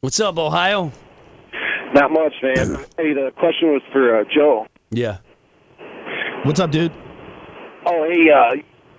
What's up, Ohio? Not much, man. Hey, the question was for Joe. Yeah. What's up, dude? Oh, hey,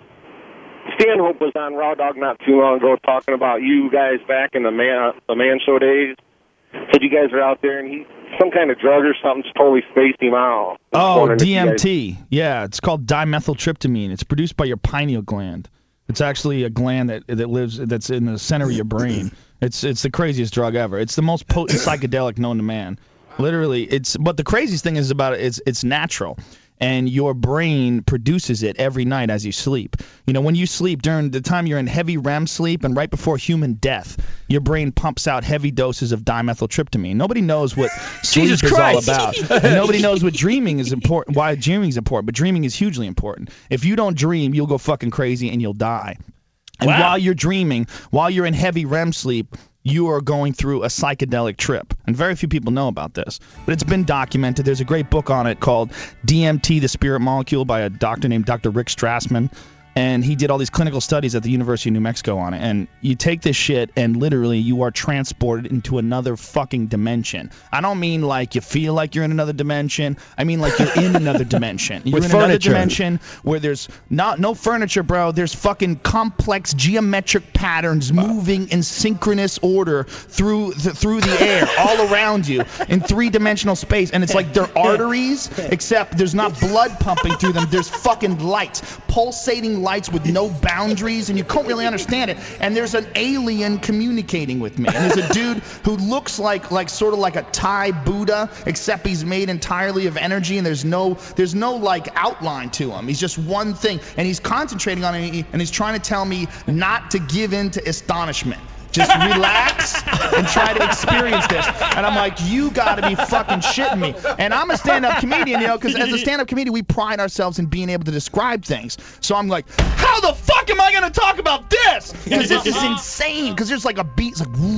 Stanhope was on Raw Dog not too long ago talking about you guys back in the man show days. Said you guys were out there and some kind of drug or something just totally spaced him out. Oh, DMT. Yeah, it's called dimethyltryptamine. It's produced by your pineal gland. It's actually a gland that's in the center of your brain. It's the craziest drug ever. It's the most potent psychedelic known to man. Literally, but the craziest thing is about it, it's natural. And your brain produces it every night as you sleep. You know, when you sleep, during the time you're in heavy REM sleep and right before human death, your brain pumps out heavy doses of dimethyltryptamine. Nobody knows what sleep is all about. And nobody knows what dreaming is important, why dreaming is important. But dreaming is hugely important. If you don't dream, you'll go fucking crazy and you'll die. And while you're dreaming, while you're in heavy REM sleep, you are going through a psychedelic trip. And very few people know about this. But it's been documented. There's a great book on it called DMT, the Spirit Molecule, by a doctor named Dr. Rick Strassman. And he did all these clinical studies at the University of New Mexico on it. And you take this shit and literally you are transported into another fucking dimension. I don't mean like you feel like you're in another dimension. I mean like you're in another dimension. You're in another dimension where there's no furniture, bro. There's fucking complex geometric patterns moving in synchronous order through the air all around you in three-dimensional space. And it's like they're arteries, except there's not blood pumping through them. There's fucking lights, pulsating lights with no boundaries, and you can't really understand it. And there's an alien communicating with me. And there's a dude who looks like sort of like a Thai Buddha, except he's made entirely of energy, and there's no like outline to him. He's just one thing, and he's concentrating on it, and he's trying to tell me not to give in to astonishment. Just relax and try to experience this. And I'm like, you got to be fucking shitting me. And I'm a stand-up comedian, you know, because as a stand-up comedian, we pride ourselves in being able to describe things. So I'm like, how the fuck am I going to talk about this? Because this is insane. Because there's like a beat, it's like,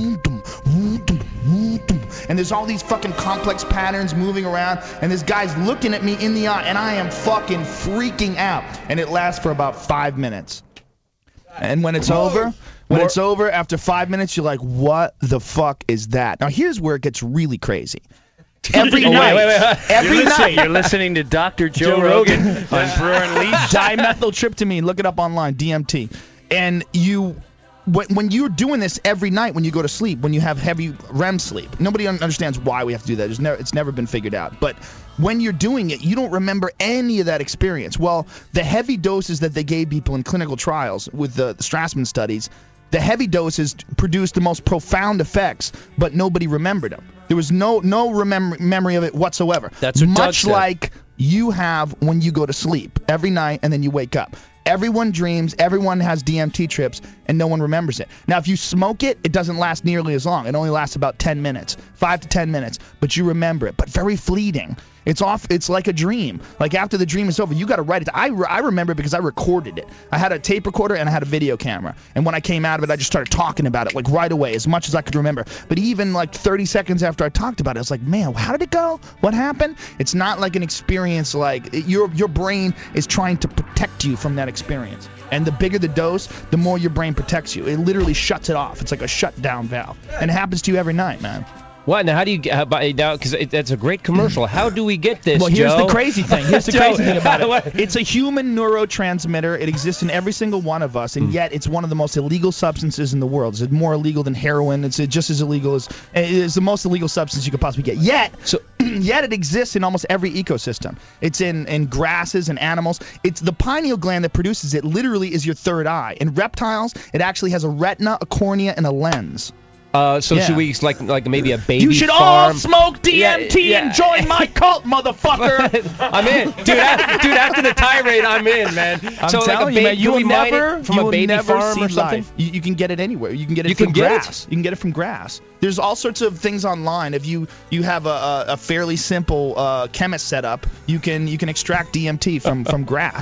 and there's all these fucking complex patterns moving around, and this guy's looking at me in the eye, and I am fucking freaking out. And it lasts for about 5 minutes. And when it's over... When it's over, after 5 minutes, you're like, what the fuck is that? Now, here's where it gets really crazy. Every night. Every night. You're listening to Dr. Joe Rogan on Brewer Unleashed. Dimethyltryptamine. Look it up online, DMT. And when you're doing this every night when you go to sleep, when you have heavy REM sleep, nobody understands why we have to do that. It's never been figured out. But when you're doing it, you don't remember any of that experience. Well, the heavy doses that they gave people in clinical trials with the Strassman studies, the heavy doses produced the most profound effects, but nobody remembered them. There was no memory of it whatsoever. That's what much like you have when you go to sleep every night and then you wake up. Everyone dreams, everyone has DMT trips, and no one remembers it. Now, if you smoke it, it doesn't last nearly as long. It only lasts about 10 minutes, 5 to 10 minutes, but you remember it, but very fleeting. It's like a dream. Like after the dream is over, you got to write it. I remember it because I recorded it. I had a tape recorder and I had a video camera. And when I came out of it, I just started talking about it like right away, as much as I could remember. But even like 30 seconds after I talked about it, I was like, man, how did it go? What happened? It's not like an experience like your brain is trying to protect you from that experience. And the bigger the dose, the more your brain protects you. It literally shuts it off. It's like a shutdown valve. And it happens to you every night, man. What? Now, how do you now? Because that's a great commercial. How do we get this? Well, here's Joe? the crazy thing. Here's the crazy thing about it. It's a human neurotransmitter. It exists in every single one of us, and yet it's one of the most illegal substances in the world. It's more illegal than heroin. It's just as illegal as it's the most illegal substance you could possibly get. Yet it exists in almost every ecosystem. It's in grasses and animals. It's the pineal gland that produces it. Literally, is your third eye. In reptiles, it actually has a retina, a cornea, and a lens. Should we like maybe a baby You should farm? all smoke DMT and join my cult, motherfucker. I'm in, dude. After the tirade, I'm in, man. I'm telling you, man, you will never farm see or something. life. You can get it anywhere. You can get it from grass. You can get it from grass. There's all sorts of things online. If you have a fairly simple chemist setup, you can extract DMT from grass.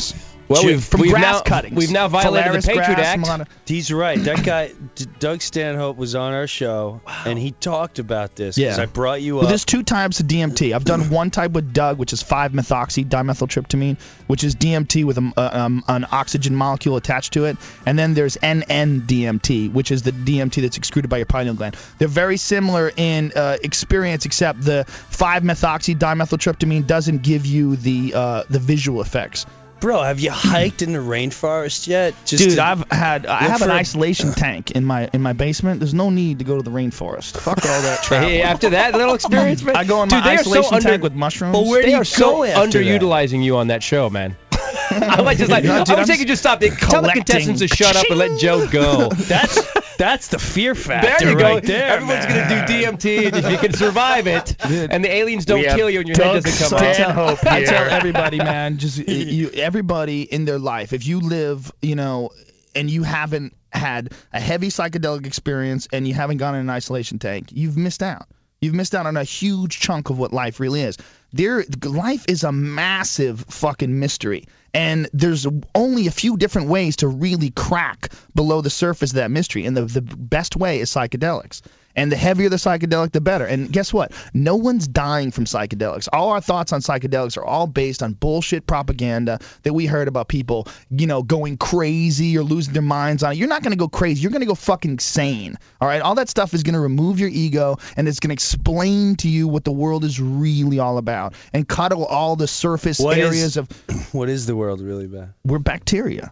Well, from grass cuttings. We've now violated Polaris the Patriot grass, Act. He's right. That guy, Doug Stanhope, was on our show, and he talked about this. Because I brought you up. Well, there's 2 types of DMT. I've done one type with Doug, which is 5-methoxy-dimethyltryptamine, which is DMT with an oxygen molecule attached to it. And then there's NN-DMT, which is the DMT that's excreted by your pineal gland. They're very similar in experience, except the 5-methoxy-dimethyltryptamine doesn't give you the visual effects. Bro, have you hiked in the rainforest yet? Dude, I have an isolation tank in my basement. There's no need to go to the rainforest. Fuck all that travel. Hey, after that little experience, man. I go in my isolation tank with mushrooms. But where do you go after underutilizing you on that show, man. I was just like, I wish I could just stop. Tell the contestants to shut up and let Joe go. That's the fear factor there you right go. there. Everyone's going to do DMT, and if you can survive it, and the aliens don't kill you and your head doesn't come off. I tell everybody, man, everybody in their life, if you live, and you haven't had a heavy psychedelic experience and you haven't gone in an isolation tank, you've missed out. You've missed out on a huge chunk of what life really is. Life is a massive fucking mystery, and there's only a few different ways to really crack below the surface of that mystery, and the best way is psychedelics. And the heavier the psychedelic, the better. And guess what? No one's dying from psychedelics. All our thoughts on psychedelics are all based on bullshit propaganda that we heard about people, going crazy or losing their minds on it. You're not going to go crazy. You're going to go fucking sane. All right? All that stuff is going to remove your ego, and it's going to explain to you what the world is really all about and cut all the surface areas of... What is the world really about? We're bacteria.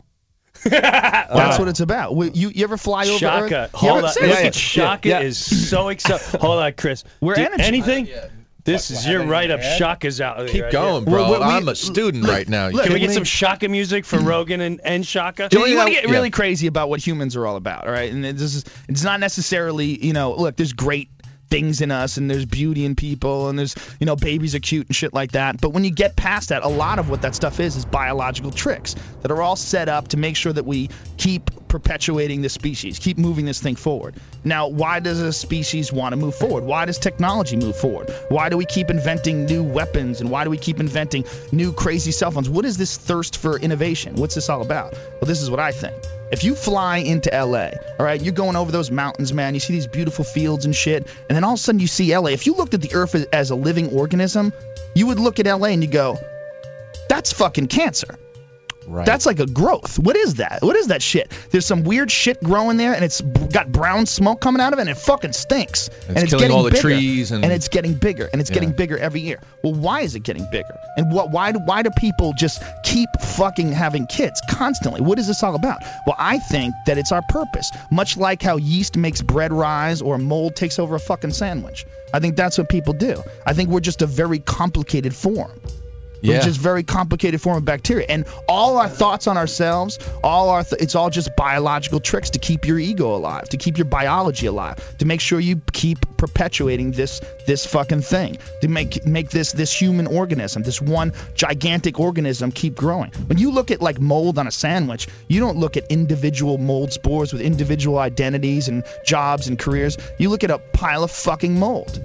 That's what it's about. You ever fly over Shaka. Earth? Hold on. Look at Shaka is so excited. Hold on, Chris. We're energy. Anything? This is your write-up. Shaka's out. Keep going, bro. I'm a student right now. Can we get some Shaka music for Rogan and Shaka? You want to get really crazy about what humans are all about, all right? And it's not necessarily, look, there's great things in us, and there's beauty in people, and there's, babies are cute and shit like that. But when you get past that, a lot of what that stuff is biological tricks that are all set up to make sure that we keep perpetuating the species, keep moving this thing forward. Now, why does a species want to move forward? Why does technology move forward? Why do we keep inventing new weapons, and why do we keep inventing new crazy cell phones? What is this thirst for innovation? What's this all about? Well, this is what I think. If you fly into LA, all right, you're going over those mountains, man, you see these beautiful fields and shit, and then all of a sudden you see LA. If you looked at the Earth as a living organism, you would look at LA and you go, that's fucking cancer. Right. That's like a growth. What is that? What is that shit? There's some weird shit growing there, and it's got brown smoke coming out of it, and it fucking stinks. And it's killing getting all the bigger, trees, and it's getting bigger, and it's getting bigger every year. Well, why is it getting bigger? And why do people just keep fucking having kids constantly? What is this all about? Well, I think that it's our purpose. Much like how yeast makes bread rise or mold takes over a fucking sandwich. I think that's what people do. I think we're just a very complicated form. Yeah. Which is very complicated form of bacteria. And all our thoughts on ourselves, it's all just biological tricks to keep your ego alive, to keep your biology alive, to make sure you keep perpetuating this fucking thing, to make this human organism, this one gigantic organism keep growing. When you look at like mold on a sandwich, you don't look at individual mold spores with individual identities and jobs and careers. You look at a pile of fucking mold,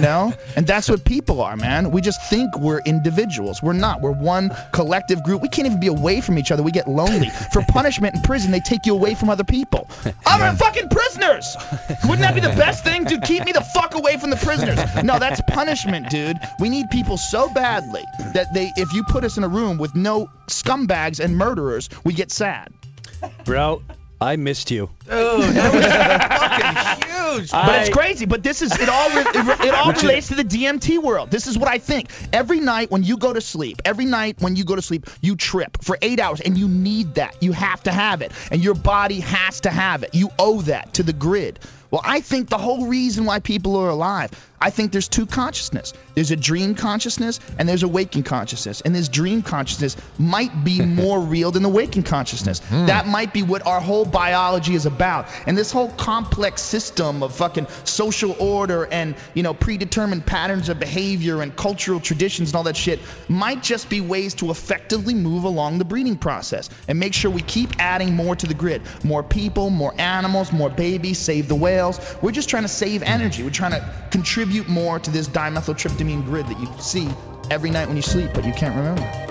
And that's what people are, man. We just think we're individuals. We're not. We're one collective group. We can't even be away from each other. We get lonely. For punishment in prison, they take you away from other people. Other fucking prisoners! Wouldn't that be the best thing, dude? Keep me the fuck away from the prisoners. No, that's punishment, dude. We need people so badly that if you put us in a room with no scumbags and murderers, we get sad. Bro, I missed you. Dude, that was fucking huge. But it's crazy. But this is it all relates to the DMT world. This is what I think. Every night when you go to sleep, you trip for 8 hours, and you need that. You have to have it, and your body has to have it. You owe that to the grid. Well, I think the whole reason why people are alive, I think there's two consciousness. There's a dream consciousness and there's a waking consciousness. And this dream consciousness might be more real than the waking consciousness. That might be what our whole biology is about. And this whole complex system of fucking social order and, predetermined patterns of behavior and cultural traditions and all that shit might just be ways to effectively move along the breeding process and make sure we keep adding more to the grid. More people, more animals, more babies, save the whales. We're just trying to save energy. We're trying to contribute more to this dimethyltryptamine grid that you see every night when you sleep, but you can't remember.